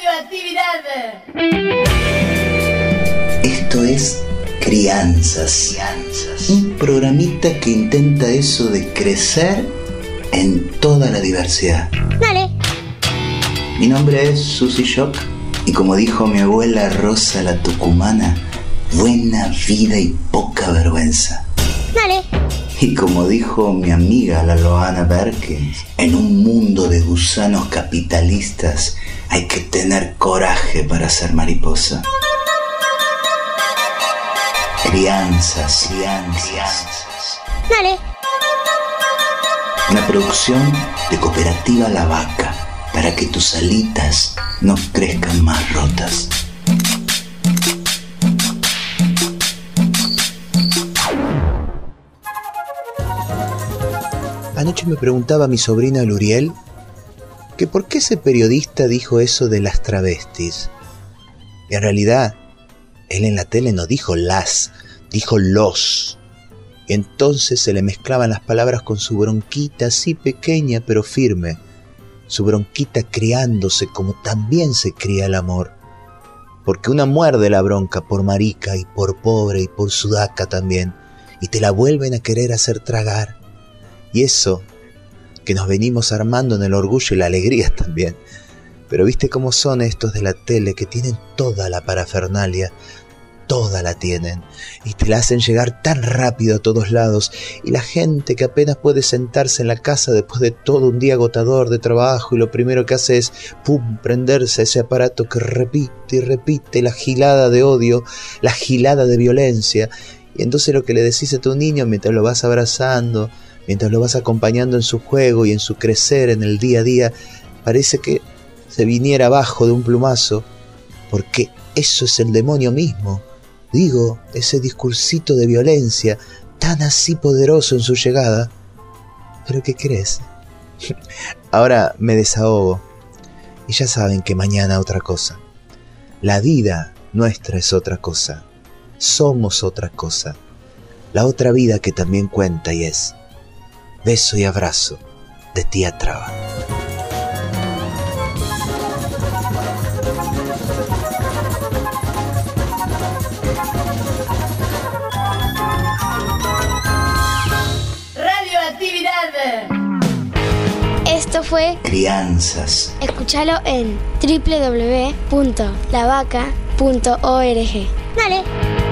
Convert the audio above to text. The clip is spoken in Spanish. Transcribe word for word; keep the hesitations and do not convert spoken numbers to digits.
Radioactividad. Esto es Crianzas. Crianzas. Un programita que intenta eso de crecer en toda la diversidad. Dale. Mi nombre es Susi Shock y como dijo mi abuela Rosa la Tucumana, buena vida y poca vergüenza. Dale. Y como dijo mi amiga la Loana Perkins, en un mundo de gusanos capitalistas hay que tener coraje para ser mariposa. Crianzas, crianzas. Dale. Una producción de Cooperativa La Vaca, para que tus alitas no crezcan más rotas. Anoche me preguntaba mi sobrina Luriel que por qué ese periodista dijo eso de las travestis. En realidad, él en la tele no dijo las, dijo los. Y entonces se le mezclaban las palabras con su bronquita así pequeña pero firme. Su bronquita criándose como también se cría el amor. Porque una muerde la bronca por marica y por pobre y por sudaca también. Y te la vuelven a querer hacer tragar. Y eso que nos venimos armando en el orgullo y la alegría también. Pero viste cómo son estos de la tele que tienen toda la parafernalia, toda la tienen, y te la hacen llegar tan rápido a todos lados, y la gente que apenas puede sentarse en la casa después de todo un día agotador de trabajo, y lo primero que hace es, pum, prenderse a ese aparato que repite y repite la gilada de odio, la gilada de violencia, y entonces lo que le decís a tu niño mientras lo vas abrazando, mientras lo vas acompañando en su juego y en su crecer en el día a día, parece que se viniera abajo de un plumazo, porque eso es el demonio mismo. Digo, ese discursito de violencia, tan así poderoso en su llegada. ¿Pero qué crees? Ahora me desahogo, y ya saben que mañana otra cosa. La vida nuestra es otra cosa, somos otra cosa, la otra vida que también cuenta y es beso y abrazo de tía Traba. Radioactividad. Esto fue Crianzas. Escúchalo en doble u doble u doble u punto la vaca punto org. Dale.